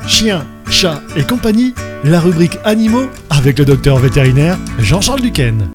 chiens, chats et compagnie, la rubrique animaux avec le docteur vétérinaire Jean-Charles Duquesne.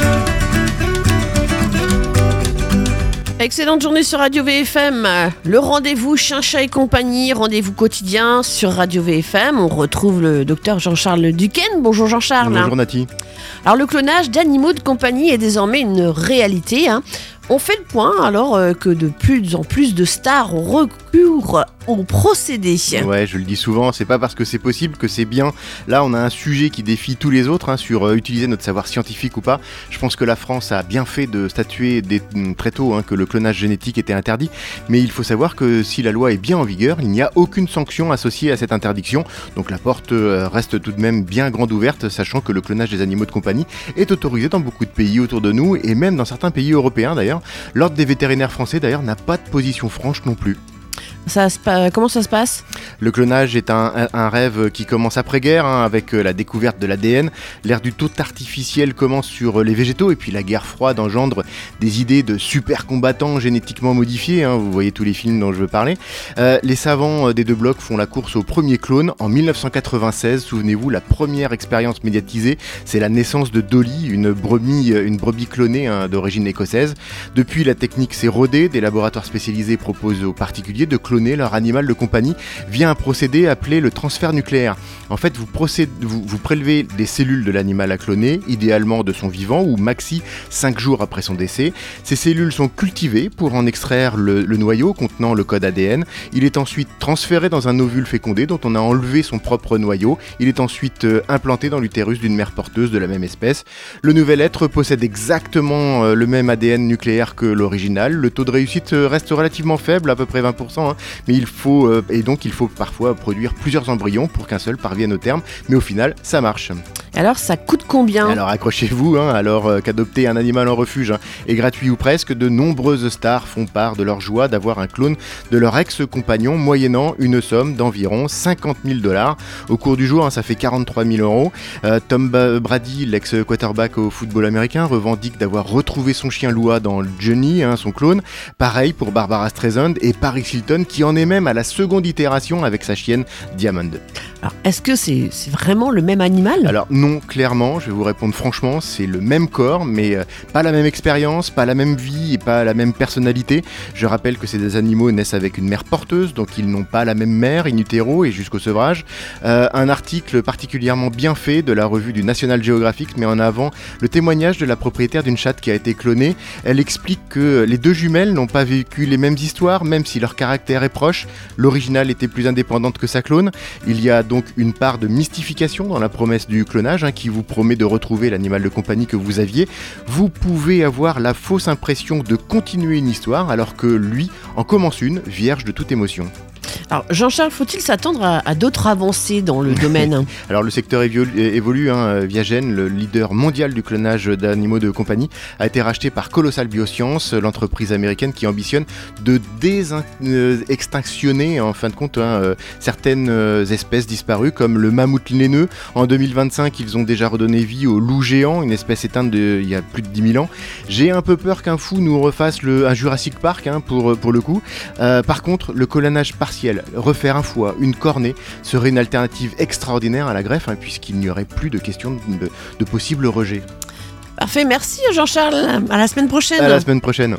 Excellente journée sur Radio VFM. Le rendez-vous chien, chat et compagnie, rendez-vous quotidien sur Radio VFM. On retrouve le docteur Jean-Charles Duquesne. Bonjour Jean-Charles. Bonjour Nati. Alors le clonage d'animaux de compagnie est désormais une réalité. On fait le point alors que de plus en plus de stars ont recours au procédé. Ouais, je le dis souvent, c'est pas parce que c'est possible que c'est bien. Là, on a un sujet qui défie tous les autres sur utiliser notre savoir scientifique ou pas. Je pense que la France a bien fait de statuer très tôt que le clonage génétique était interdit. Mais il faut savoir que si la loi est bien en vigueur, il n'y a aucune sanction associée à cette interdiction. Donc la porte reste tout de même bien grande ouverte, sachant que le clonage des animaux de compagnie est autorisé dans beaucoup de pays autour de nous et même dans certains pays européens d'ailleurs. L'Ordre des vétérinaires français d'ailleurs n'a pas de position franche non plus. Comment ça se passe ? Le clonage est un rêve qui commence après-guerre avec la découverte de l'ADN. L'ère du tout artificiel commence sur les végétaux et puis la guerre froide engendre des idées de super combattants génétiquement modifiés. Vous voyez tous les films dont je veux parler. Les savants des deux blocs font la course au premier clone en 1996. Souvenez-vous, la première expérience médiatisée, c'est la naissance de Dolly, une brebis clonée d'origine écossaise. Depuis, la technique s'est rodée. Des laboratoires spécialisés proposent aux particuliers de cloner leur animal de compagnie via un procédé appelé le transfert nucléaire. En fait, vous prélevez des cellules de l'animal à cloner, idéalement de son vivant ou maxi 5 jours après son décès. Ces cellules sont cultivées pour en extraire le noyau contenant le code ADN. Il est ensuite transféré dans un ovule fécondé dont on a enlevé son propre noyau. Il est ensuite implanté dans l'utérus d'une mère porteuse de la même espèce. Le nouvel être possède exactement le même ADN nucléaire que l'original. Le taux de réussite reste relativement faible, à peu près 20%. Mais il faut parfois produire plusieurs embryons pour qu'un seul parvienne au terme, mais au final ça marche. Alors ça coûte combien ? Alors accrochez-vous, alors qu'adopter un animal en refuge est gratuit ou presque, de nombreuses stars font part de leur joie d'avoir un clone de leur ex-compagnon moyennant une somme d'environ 50 000 $. Au cours du jour, ça fait 43 000 €. Tom Brady, l'ex-quarterback au football américain, revendique d'avoir retrouvé son chien Lua dans Johnny, son clone. Pareil pour Barbara Streisand et Paris Hilton qui en est même à la seconde itération avec sa chienne Diamond. Alors, est-ce que c'est vraiment le même animal ? Alors non, clairement, je vais vous répondre franchement, c'est le même corps, mais pas la même expérience, pas la même vie et pas la même personnalité. Je rappelle que ces animaux naissent avec une mère porteuse, donc ils n'ont pas la même mère in utero et jusqu'au sevrage. Un article particulièrement bien fait de la revue du National Geographic met en avant le témoignage de la propriétaire d'une chatte qui a été clonée. Elle explique que les deux jumelles n'ont pas vécu les mêmes histoires, même si leur caractère est proche. L'original était plus indépendante que sa clone. Il y a donc une part de mystification dans la promesse du clonage qui vous promet de retrouver l'animal de compagnie que vous aviez. Vous pouvez avoir la fausse impression de continuer une histoire alors que lui en commence une vierge de toute émotion. Alors Jean-Charles, faut-il s'attendre à d'autres avancées dans le domaine ? Alors le secteur évolue. Viagen, le leader mondial du clonage d'animaux de compagnie, a été racheté par Colossal Bioscience, l'entreprise américaine qui ambitionne de extinctionner en fin de compte certaines espèces disparues comme le mammouth laineux. En 2025, ils ont déjà redonné vie au loup géant, une espèce éteinte il y a plus de 10 000 ans. J'ai un peu peur qu'un fou nous refasse un Jurassic Park pour le coup. Par contre, le clonage partiel, refaire un foie, une cornée, serait une alternative extraordinaire à la greffe puisqu'il n'y aurait plus de question de possible rejet. Parfait, merci Jean-Charles. À la semaine prochaine. À la semaine prochaine.